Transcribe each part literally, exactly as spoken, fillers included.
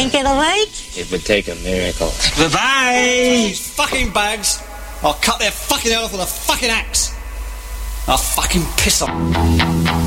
think it'll wait? It would take a miracle. Bye-bye! Fucking bags! I'll cut their fucking head off with a fucking axe! I'll fucking piss on.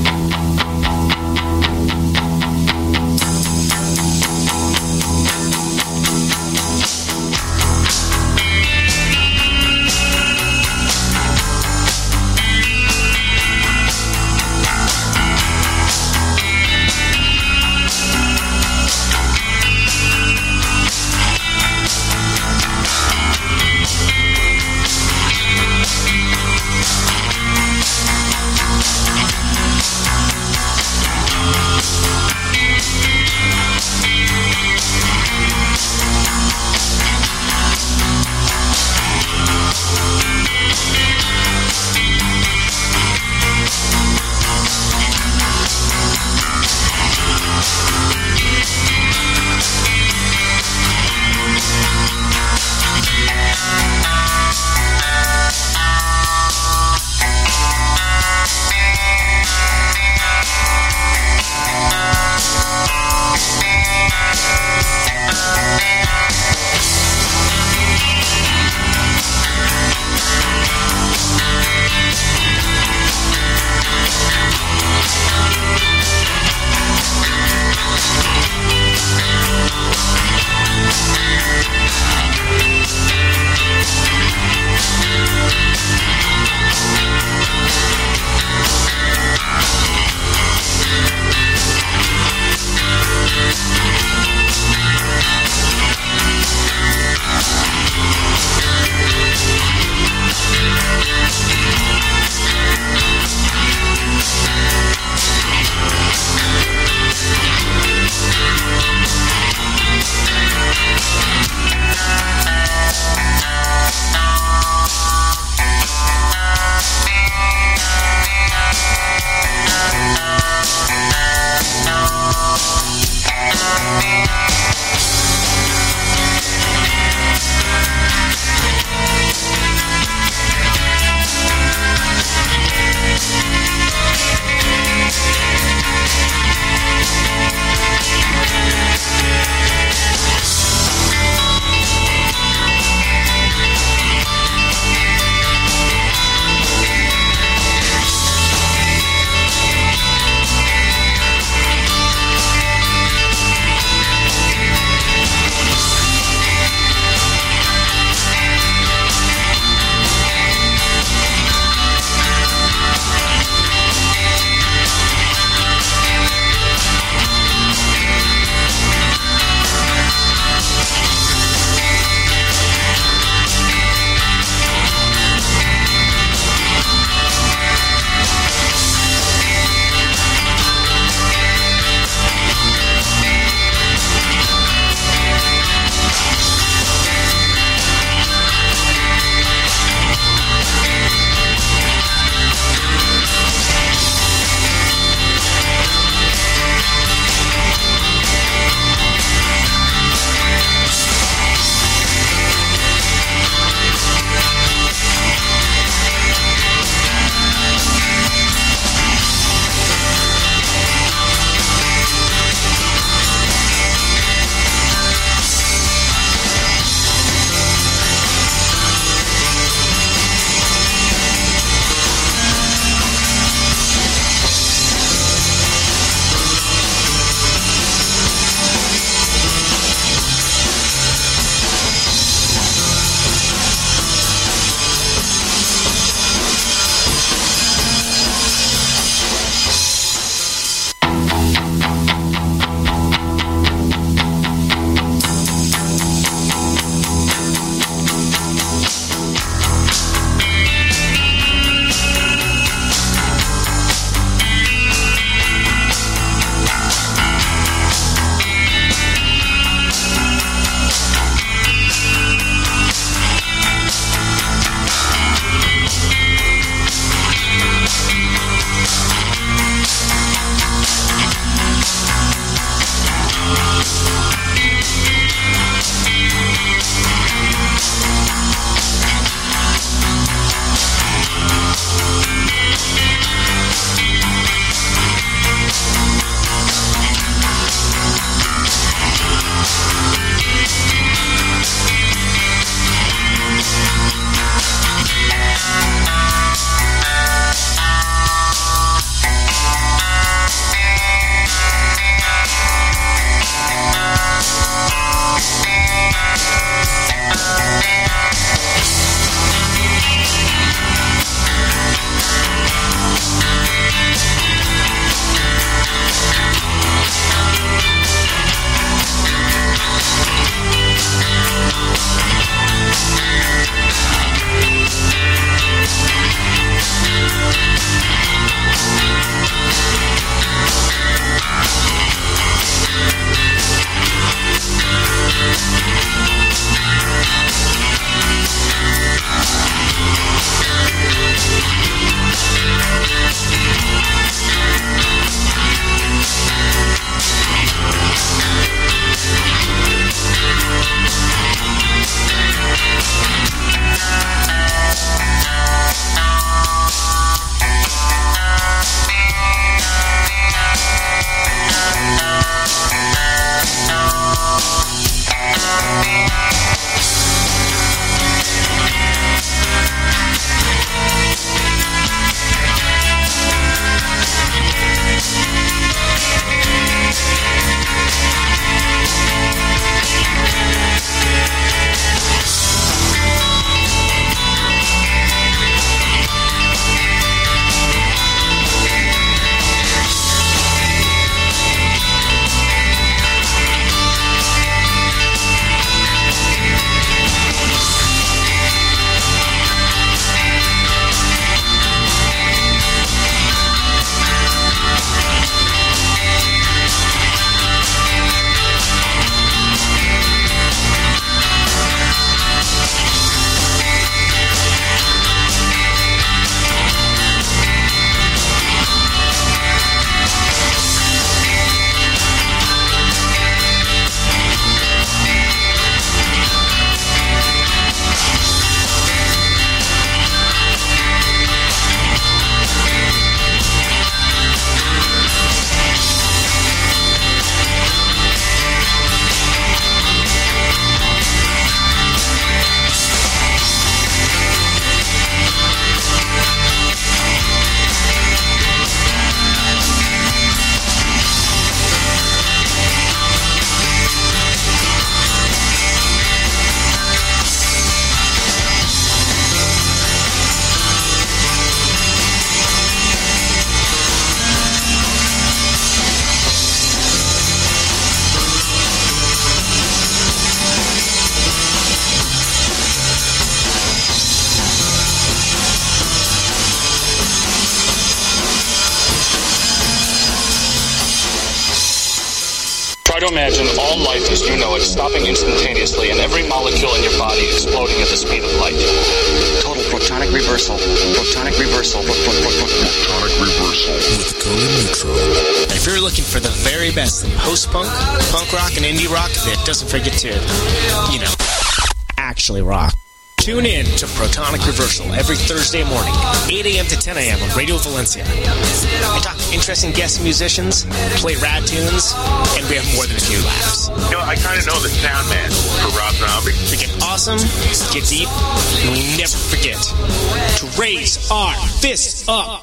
Try to imagine all life as you know it stopping instantaneously and every molecule in your body exploding at the speed of light. Total protonic reversal. Protonic reversal. Pro- pro- pro- pro- protonic reversal. With Conan Neutral. If you're looking for the very best in post-punk, punk rock, and indie rock that doesn't forget to, you know, actually rock, tune in to Protonic Reversal every Thursday morning, eight a.m. to ten a.m. on Radio Valencia. I talk to interesting guest musicians, play rad tunes, and we have more than a few laughs. You know, I kind of know the sound man for Rob Zombie. We get awesome, get deep, and we never forget to raise our fists up.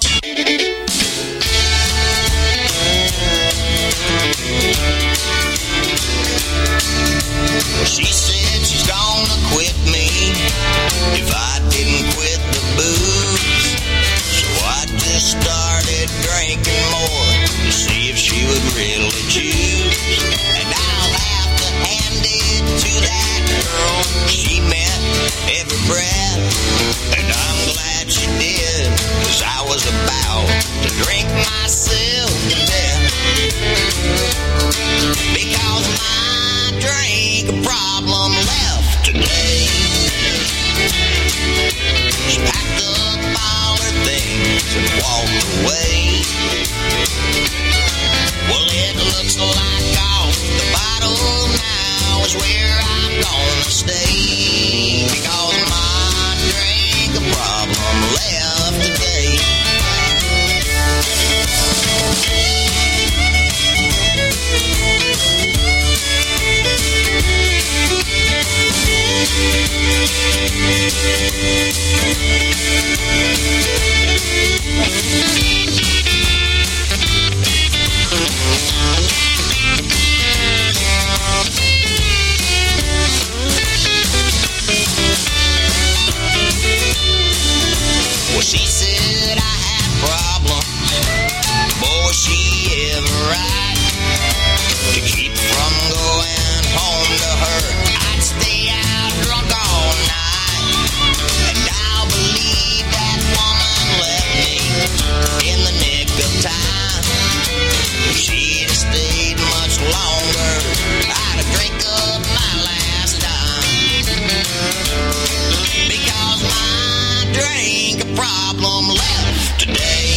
She said she's gonna quit me if I didn't quit the booze. So I just started drinking more to see if she would really choose. And I'll have to hand it to that girl. She meant every breath, and I'm glad she did, 'cause I was about to drink myself to death. Because my drink problem left today. She packed up all her things and walked away. Well, it looks like off the bottle now is where I'm gonna stay. Because my drink problem left today. Well, she said I had problems. Boy, she ever right. To keep from going home to her, I'd stay out drunk all night. And I'll believe that woman left me in the nick of time. If she had stayed much longer, I'd have drank up my last dime. Because my drink problem left today.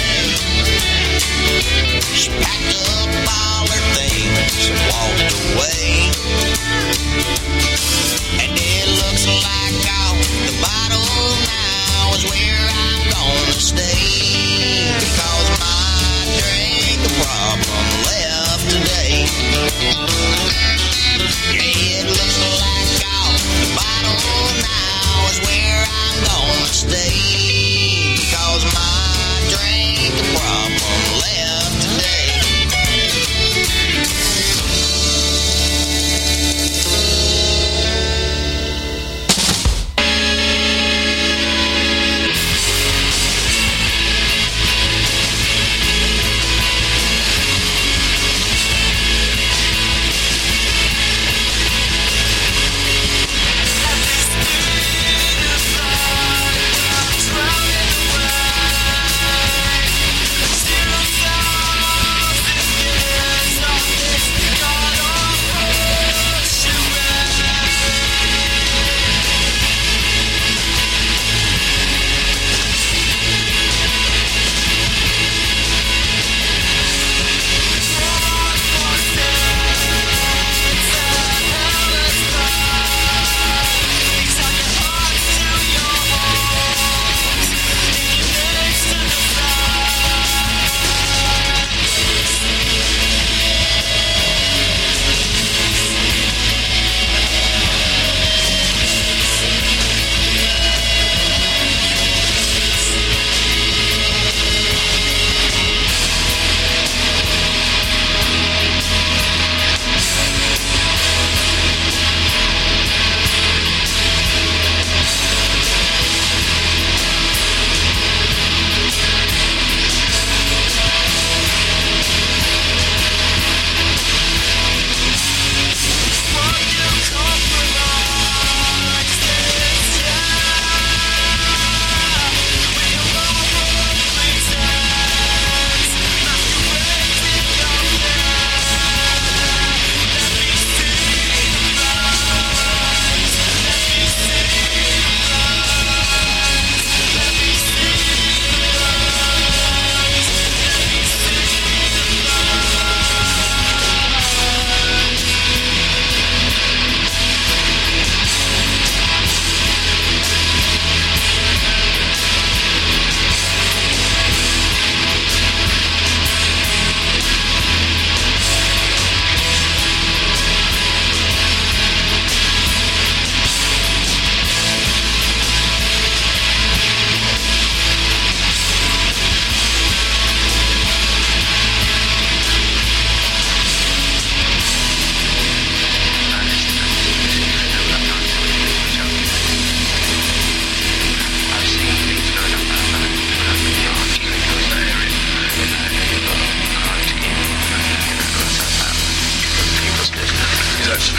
She packed up all her things and walked away. And it looks like off the bottle now is where I'm gonna stay. Because my drink problem left today.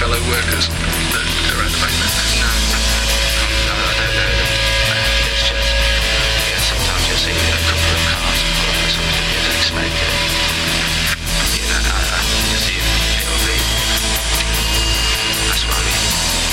fellow workers that are at the back there? No, no, I don't know them. Uh, it's just, yeah, sometimes you'll see a couple of cars pull up or something, you don't expect it. You know, I, I just see it'll be, that's what I mean.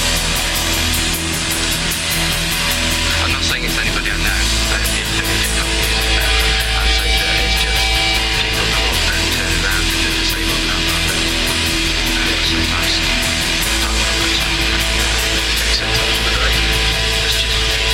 I'm not saying it's anybody I know, but if there is a company, I'm saying that it's just people come up and turn around and do the same old number. And it's so nice. I'm not going to accept all the right. It's just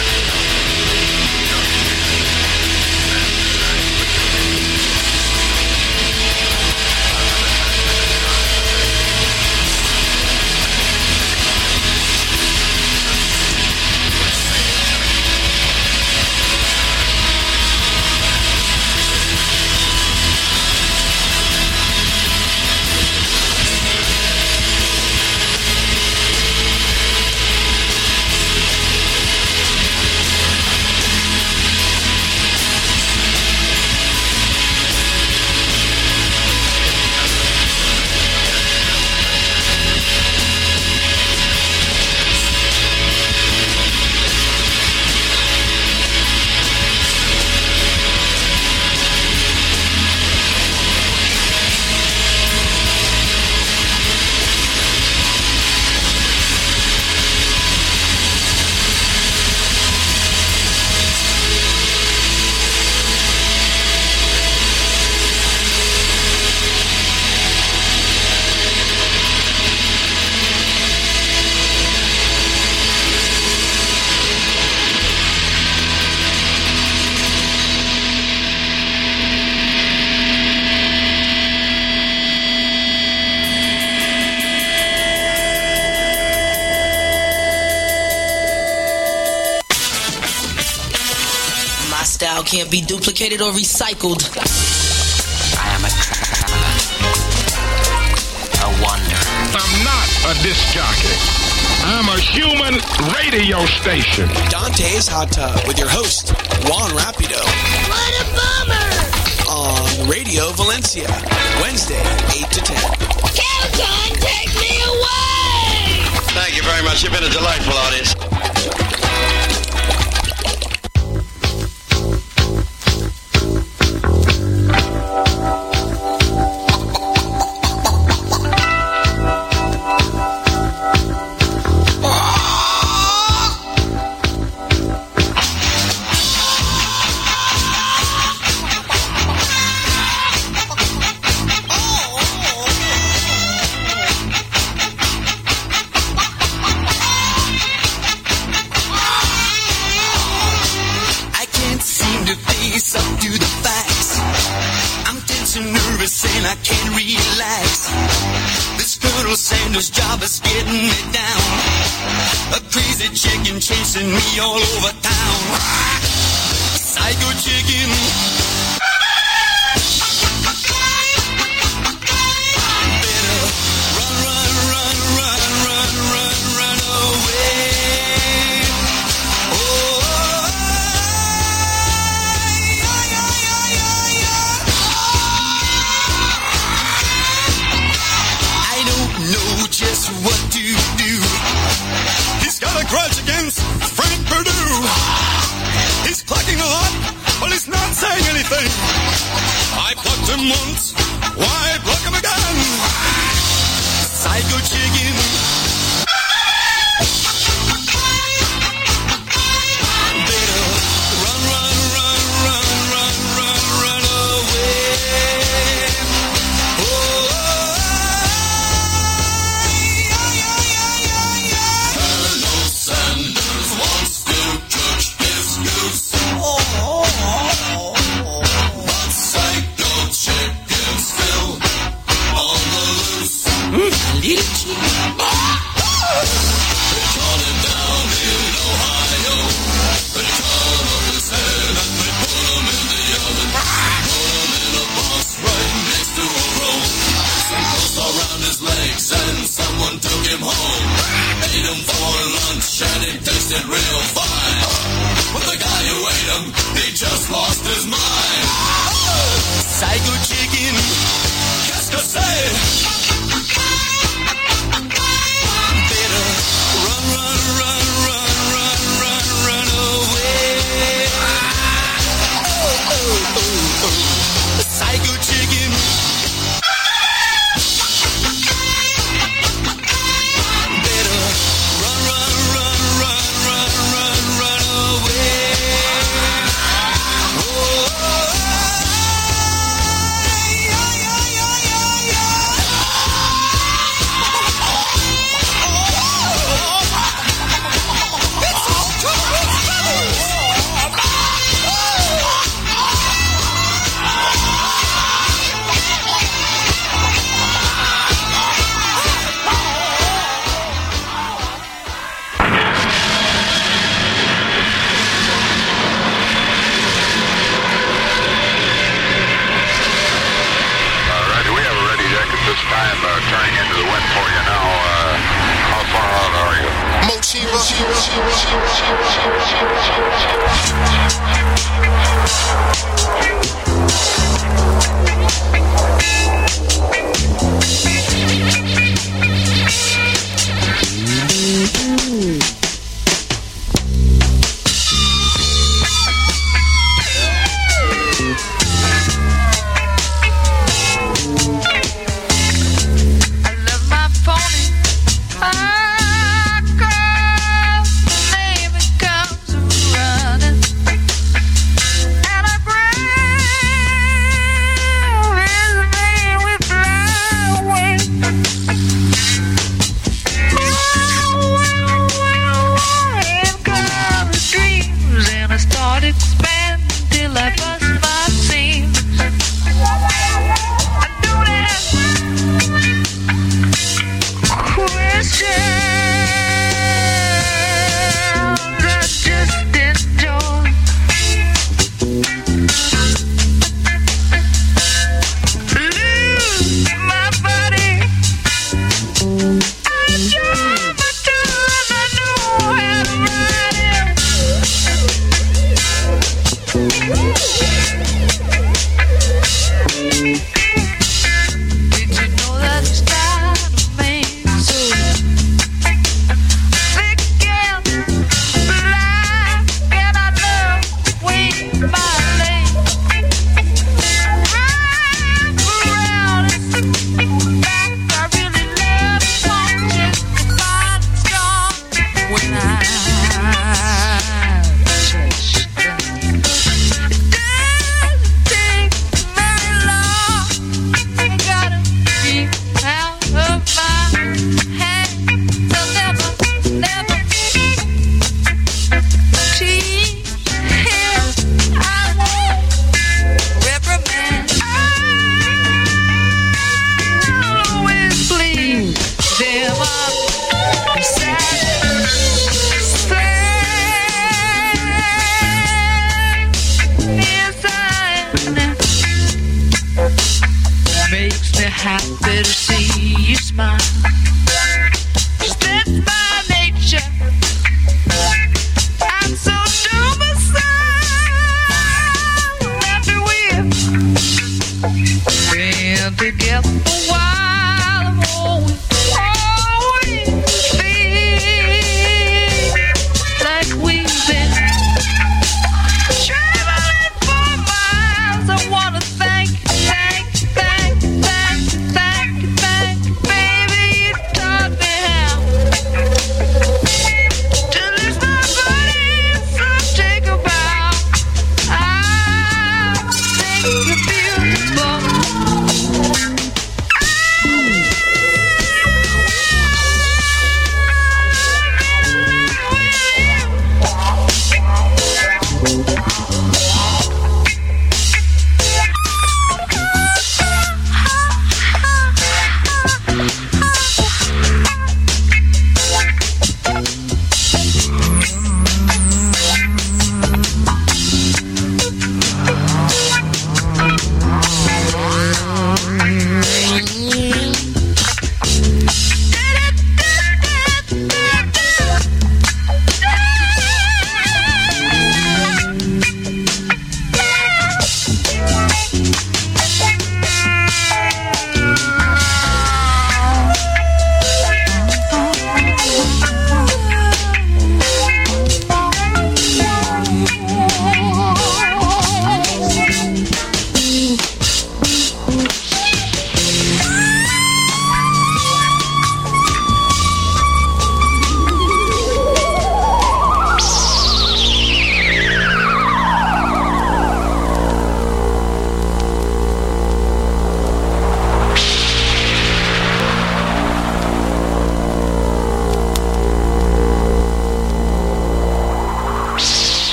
can't be duplicated or recycled. I am a traveler, a wanderer. I'm not a disc jockey. I'm a human radio station. Dante's Hot Tub with your host, Juan Rapido. What a bummer! On Radio Valencia, Wednesday, eight to ten. Kelton, take me away! Thank you very much. You've been a delightful audience. Chasing me all over town. Psycho chicken. Better run, run, run, run, run, run, run away. Oh, yeah, yeah, yeah, yeah, yeah. I don't know just what to do. He's got a grudge against Frank Perdue. He's plucking a lot, but he's not saying anything. I plucked him once, why pluck him again? Psycho chicken. Better run, run, run, run, run, run, run away. Oh, yeah, yeah, yeah, yeah, yeah. Colonel Sanders wants to cook his goose. Oh, oh, oh, oh. But Psycho chicken still on the loose. Mm, little chicken. They caught him down in Ohio. They cut off his head and they put him in the oven. Put him in a box right next to a roll. Some clothes around his legs and someone took him home. Ate him for lunch and it tasted real fine. But the guy who ate him, he just lost his mind. Psycho chicken, qu'est-ce que c'est? turning into the wind for you now. Uh, how far out are you? Mochiba. Thank, thank, thank, baby, you taught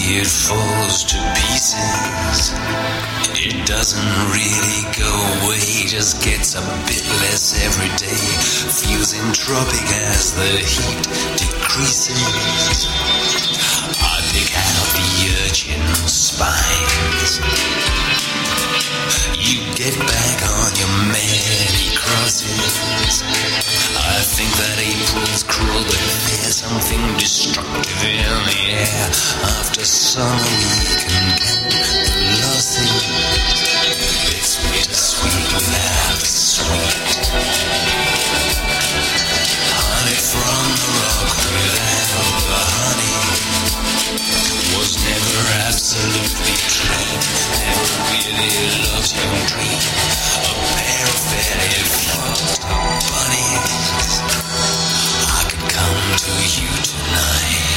it falls to pieces. It doesn't really go away, just gets a bit less every day. Feels entropic as the heat decreases. I pick out the urchin spines. You get back on your many crosses. I think that April's cruel, but there's something destructive in the air. After summer we can get the losses. It's bittersweet without the sweet. Honey from the rock without the honey was never absolutely true. Never really loved your dream. A pair of very fucked up bunnies. I could come to you tonight.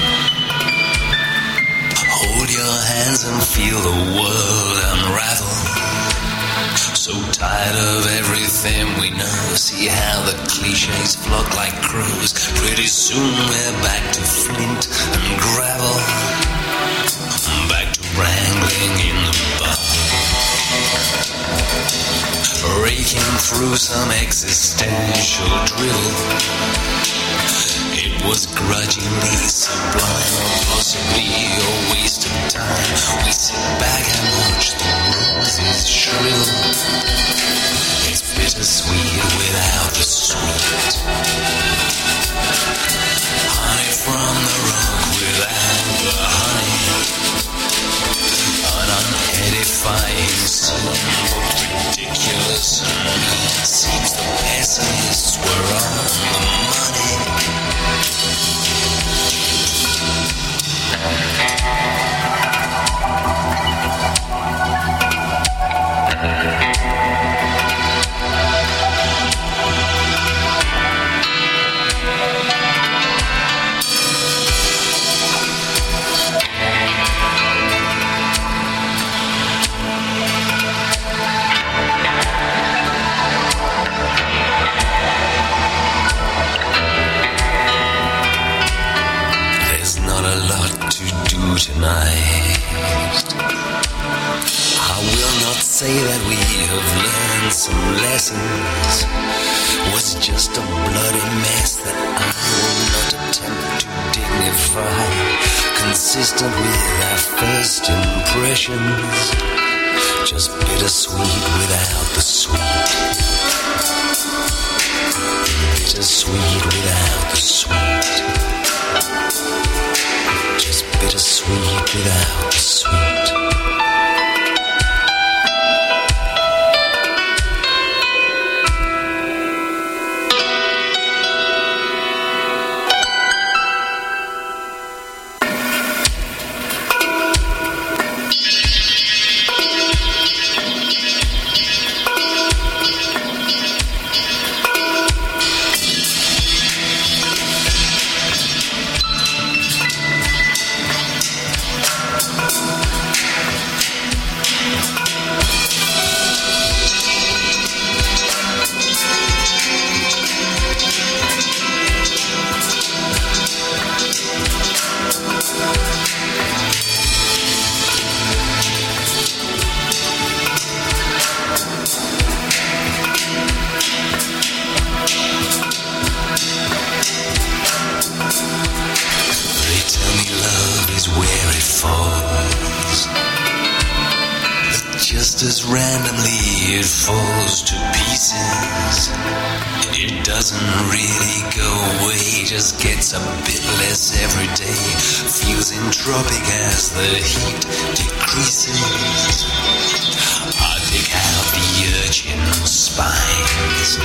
Hold your hands and feel the world unravel. So tired of everything we know. See how the cliches flock like crows. Pretty soon we're back to flint and gravel. Back to wrangling in the bar. Raking through some existential drill. It was grudgingly sublime, or possibly a waste of time. We sit back and watch the roses shrivel. It's bittersweet without the sweet. Honey from the rock without the honey. An unedifying scene, both ridiculous and mean. Seems the pessimists were on the money. Tonight, I will not say that we have learned some lessons. Was just a bloody mess that I will not attempt to dignify. Consistent with our first impressions, just bittersweet without the sweet. Bittersweet without the sweet. Just bittersweet without the sweet. As randomly it falls to pieces. It doesn't really go away, just gets a bit less every day. Feels entropic as the heat decreases. I pick out the urchin spines.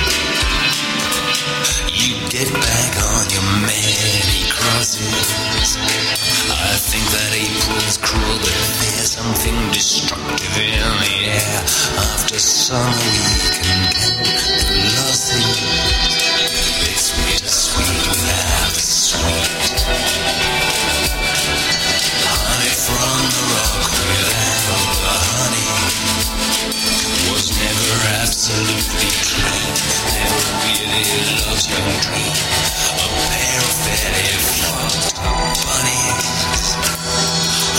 You get back on your many crosses. I think that April's cruel, but there's something destructive in the air. After summer we can get the losses. It's bittersweet without the sweet. Honey from the rock without the honey was never absolutely true. Never really loved your dream. A pair of very fucked up bunnies.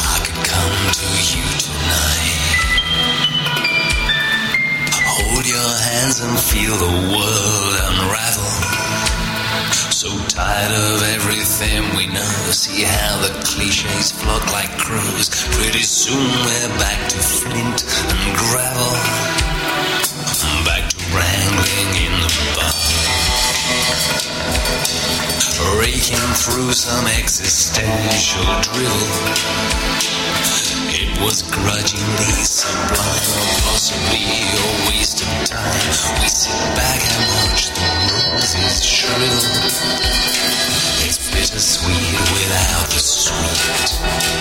hands and feel the world unravel. So tired of everything we know. See how the cliches flock like crows. Pretty soon we're back to flint and gravel. Back to wrangling in the bar. Raking through some existential drill. It was grudgingly sublime, or possibly a waste of time. We sit back and watch the roses shrill. It's bittersweet without the sweet.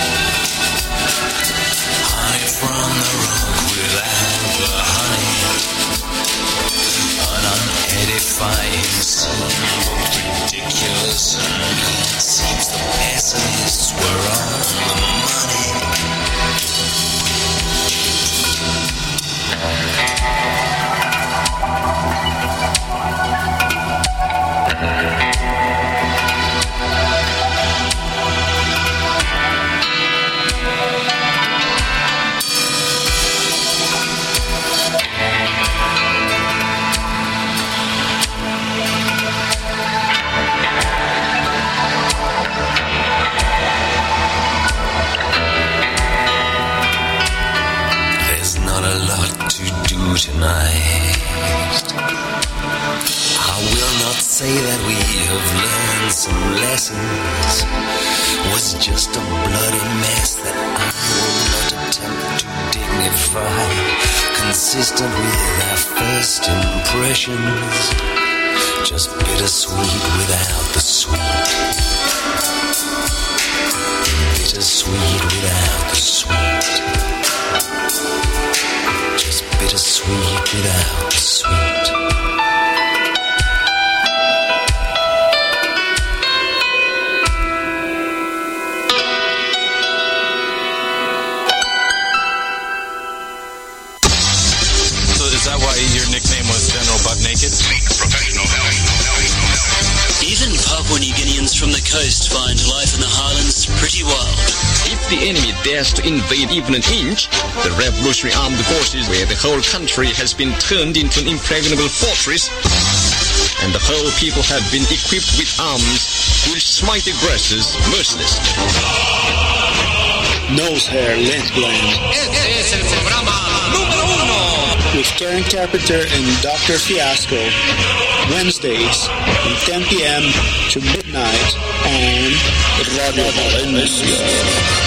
Honey from the rock without the honey. An unedifying scene, both ridiculous and mean. Seems the pessimists were on the money. Tonight, I will not say that we have learned some lessons. Was just a bloody mess that I will not attempt to dignify. Consistent with our first impressions, just bittersweet without the sweet. Bittersweet without the sweet. Just bittersweet without the sweet. So is that why your nickname was General Butt Naked? Professional Even Papua New Guineans from the coast find life in the highlands pretty wild. If the enemy dares to invade even an inch, the Revolutionary Armed Forces, where the whole country has been turned into an impregnable fortress, and the whole people have been equipped with arms, will smite aggressors mercilessly. Nose hair lint blend. Este es el programa número uno. With Karen Carpenter and Doctor Fiasco. Wednesdays from ten p.m. to midnight on Radio Valencia.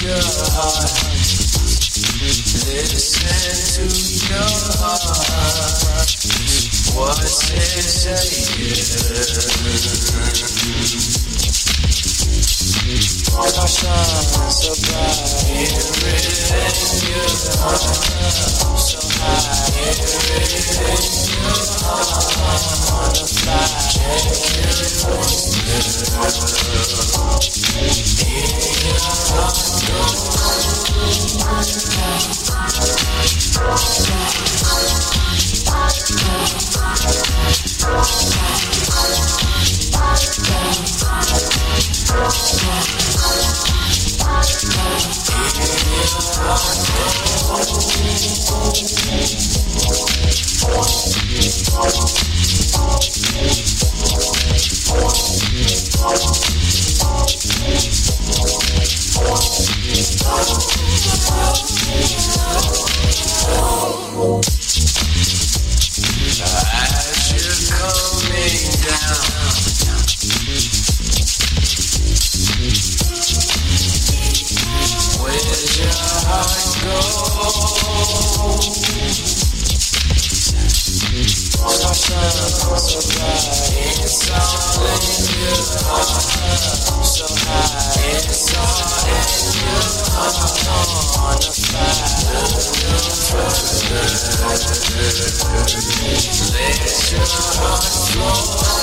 your heart. Listen to your heart. What's it saying? Our songs so bright, hear it in your heart. So high, hear it in your heart. Wanna fly, take your as you're coming down, where's your heart go? Our sun's so bright, it's all in your heart. So high, it's all in your heart. Wanna fly a little further. Let your heart flow.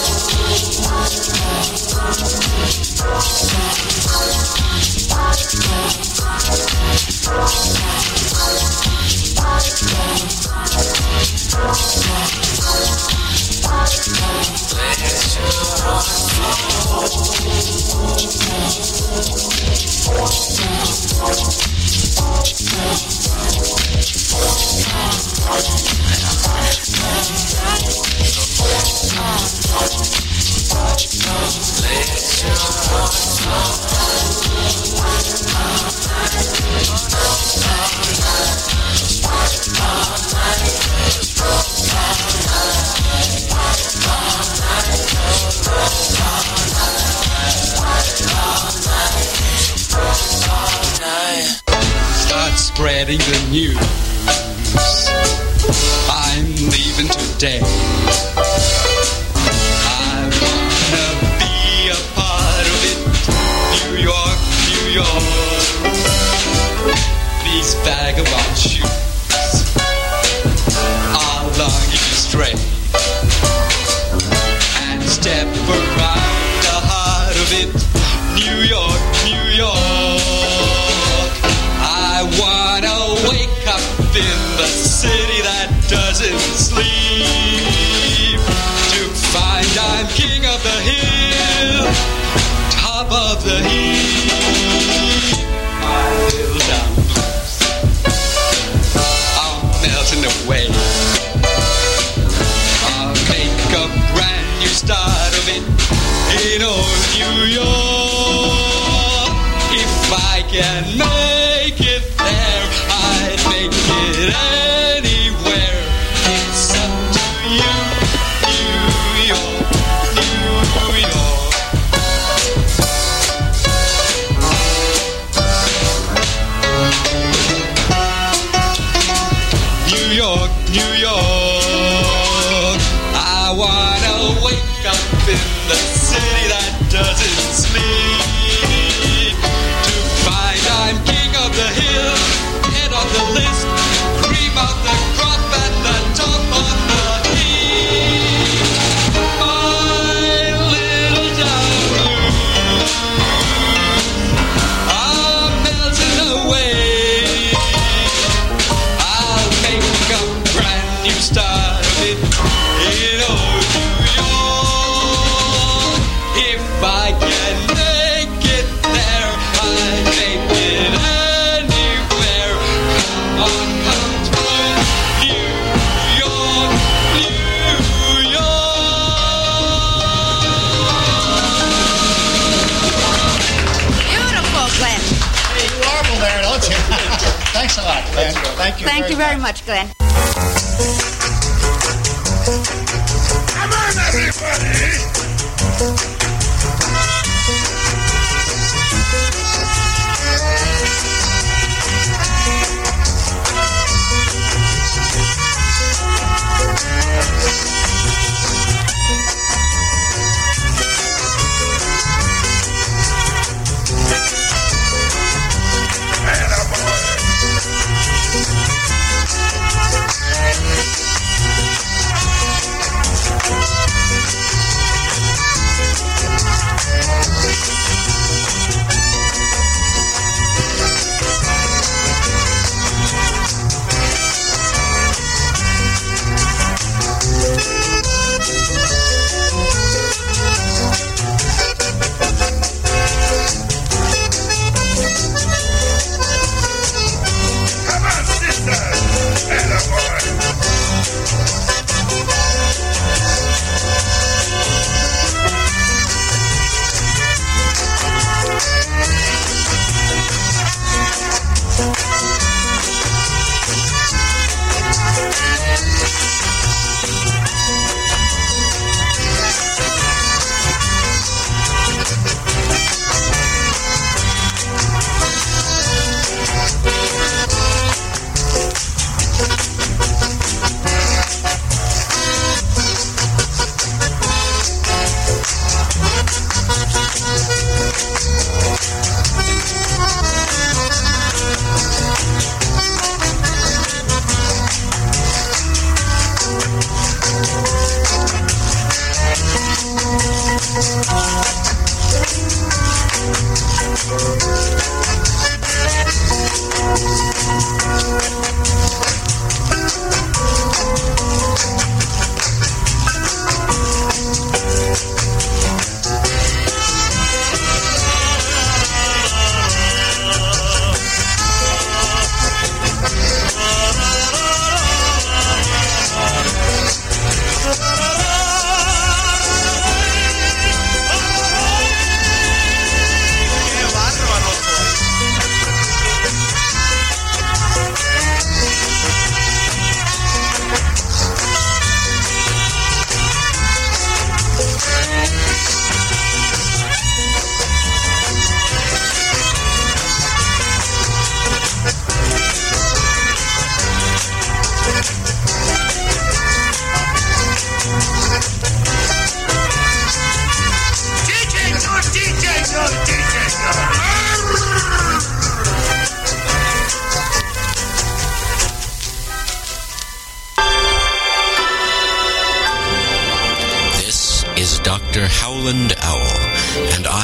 Start spreading the news. I'm leaving today. I wanna be a part of it. New York, New York. These vagabond shoes are longing to stray and step around the heart of it. New York, New York. I wanna wake up in the city that doesn't sleep, to find I'm king of the hill, top of the heap. My little down blues are melting away. I'll make a brand new start of it in old New York. If I can make it there, I'd make it anywhere. It's up to you, New York, New York. New York, New York. I wanna wake up in the city that doesn't sleep, to find I'm king of the hill, head of the list, cream of the crop at the top of the heap. My little down blues are melting away. I'll make a brand new start of it in old New York. If I can make it there, I'd make it anywhere. Come on, come through New York, New York. Beautiful, Glenn. Hey, you marvel there, don't you? Thanks a lot, Glenn. Thank you. Thank very you very much, Glenn. Come on, everybody!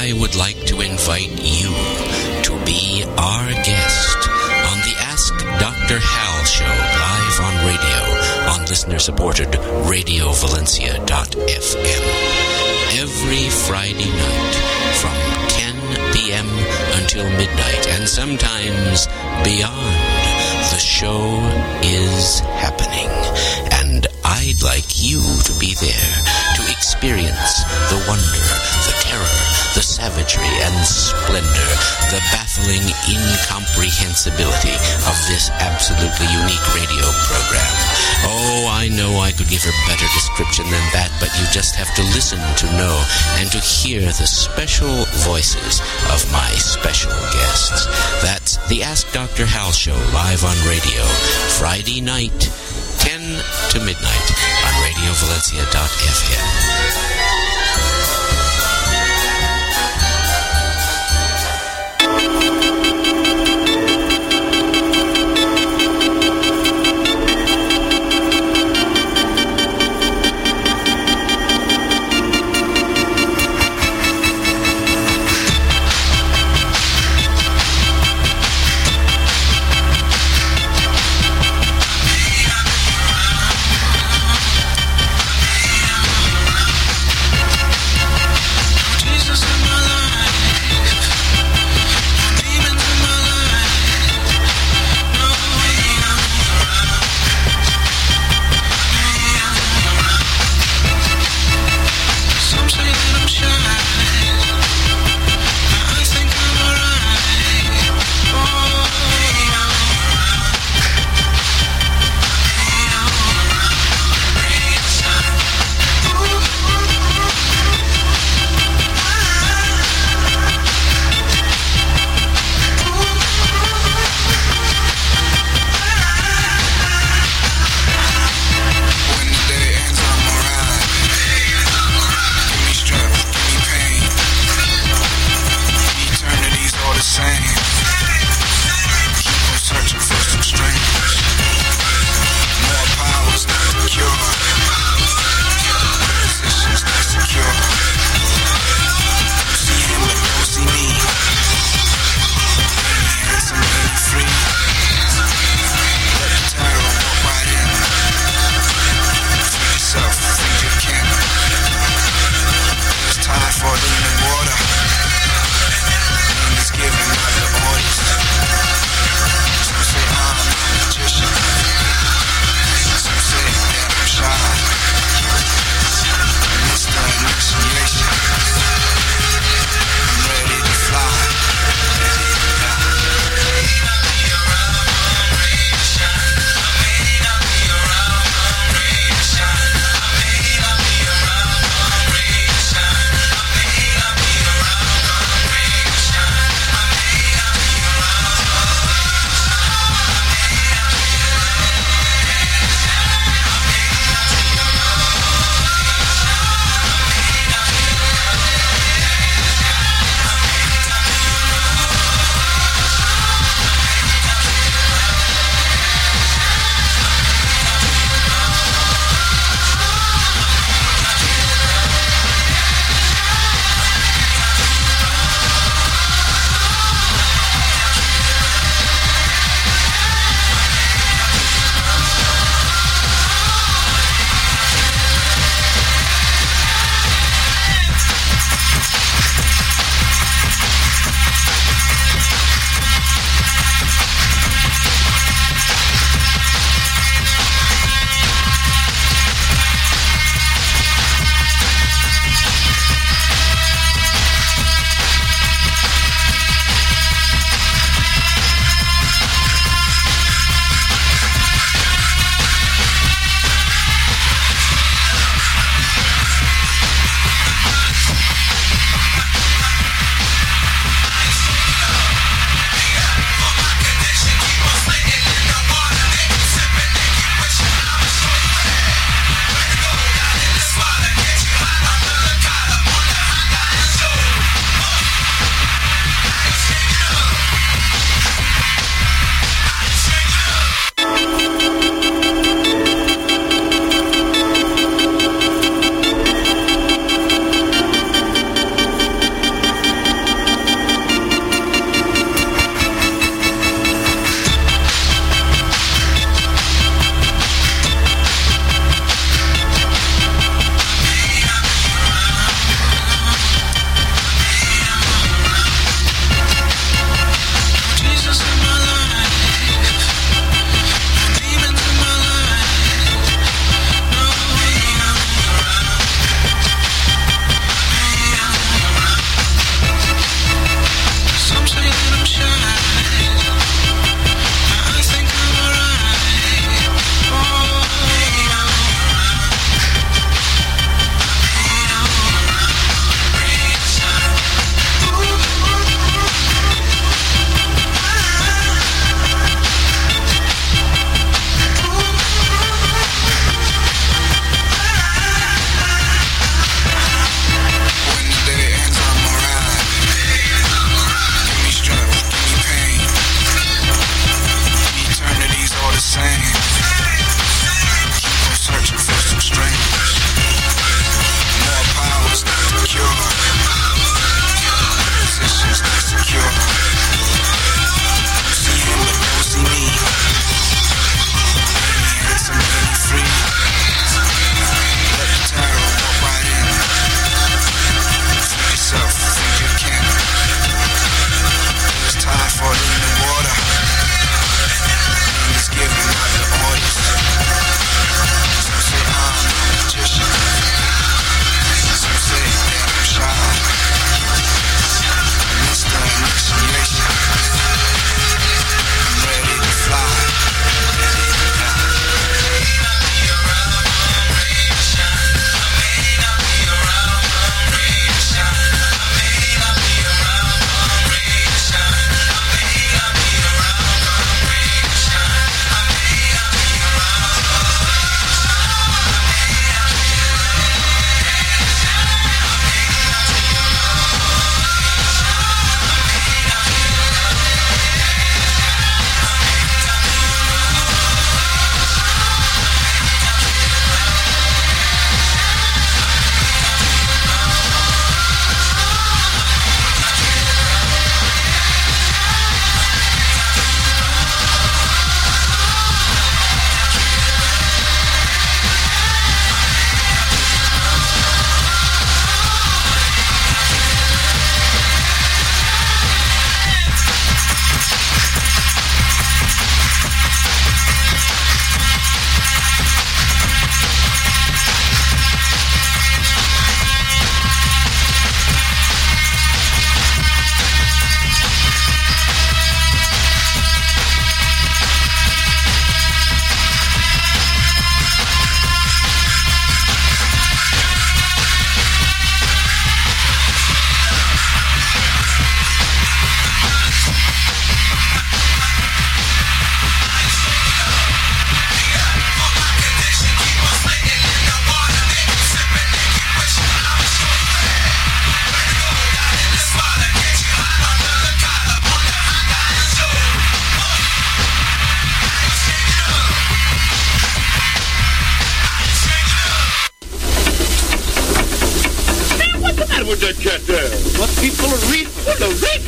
I would like to invite you to be our guest on the Ask Doctor Hal show live on radio on listener-supported radio valencia dot f m every Friday night from ten p.m. until midnight, and sometimes beyond. The show is happening, and I'd like you to be there to experience the wonder, the terror, the savagery and splendor, the baffling incomprehensibility of this absolutely unique radio program. Oh, I know I could give a better description than that, but you just have to listen to know and to hear the special voices of my special guests. That's the Ask Doctor Hal show live on radio, Friday night, ten to midnight on radio valencia dot f m.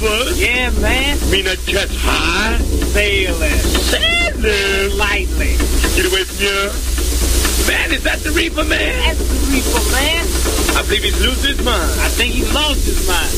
was? Yeah, man. Mean I just high? Sailing. Sailing? Lightly. Get away from here. Man, is that the Reaper Man? That's the Reaper Man. I believe he's losing his mind. I think he lost his mind.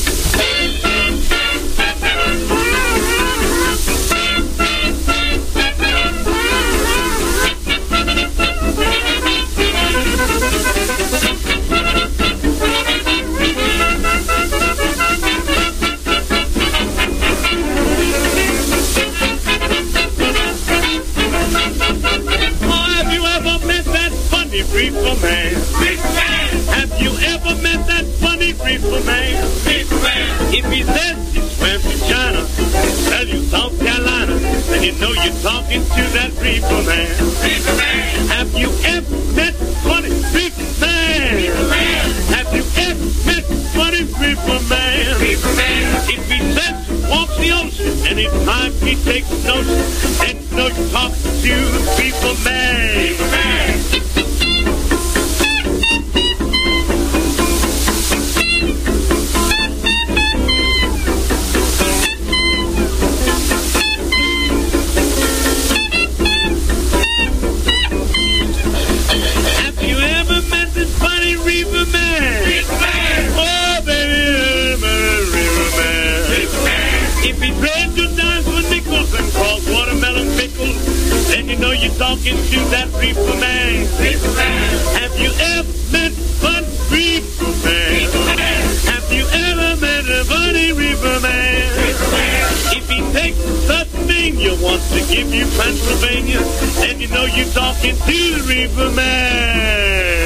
Reaper Man. Reaper Man. Have you ever met that funny Reaper Man? Reaper Man. If he says he swam to China, tell you South Carolina, then you know you're talking to that Reaper Man. Reaper Man. Have you ever met funny Reaper Man? Reaper Man. Have you ever met funny Reaper Man? Reaper Man. If he says he walks the ocean, anytime he takes notion, then you know you're talking to the Reaper Man. Reaper Man. Reaper Man. Reaper Man. Oh, baby, Reaper Man. Reaper Man. If he trades your dimes for nickels and calls watermelon pickles, then you know you're talking to that Reaper Man. Reaper Man. Have you ever met one Reaper Man? Reaper Man. Have you ever met a funny Reaper Man? Reaper Man. If he takes a certain name you want to give you Pennsylvania, then you know you're talking to the Reaper Man.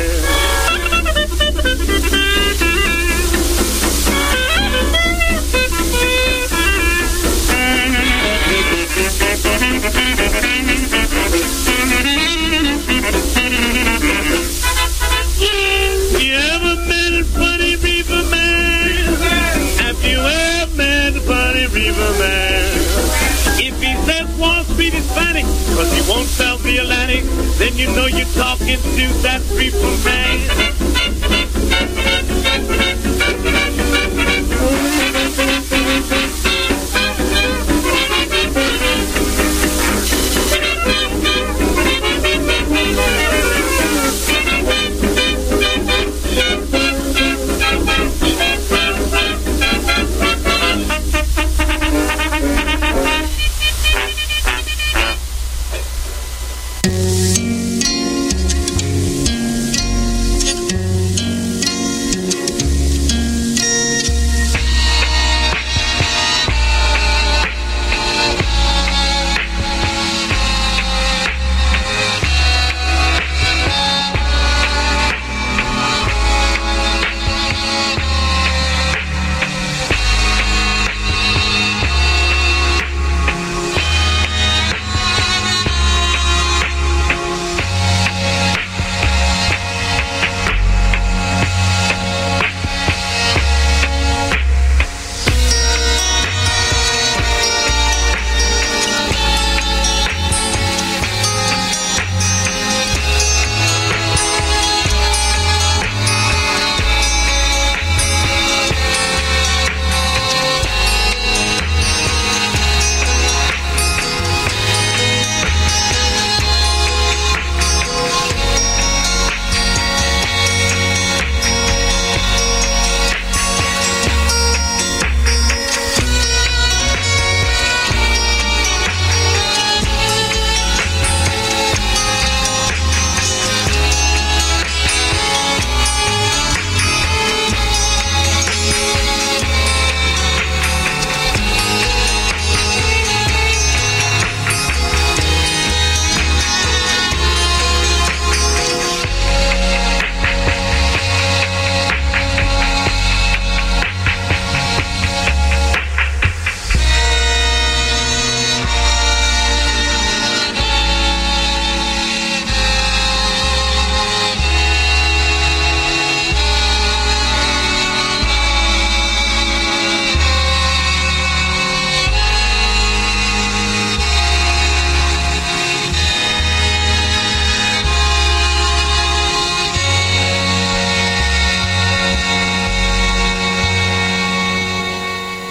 You ever met a funny Reaper Man? Have you ever met a funny Reaper Man? If he says Wall Street is panic, cause he won't sell the Atlantic, then you know you're talking to that Reaper Man.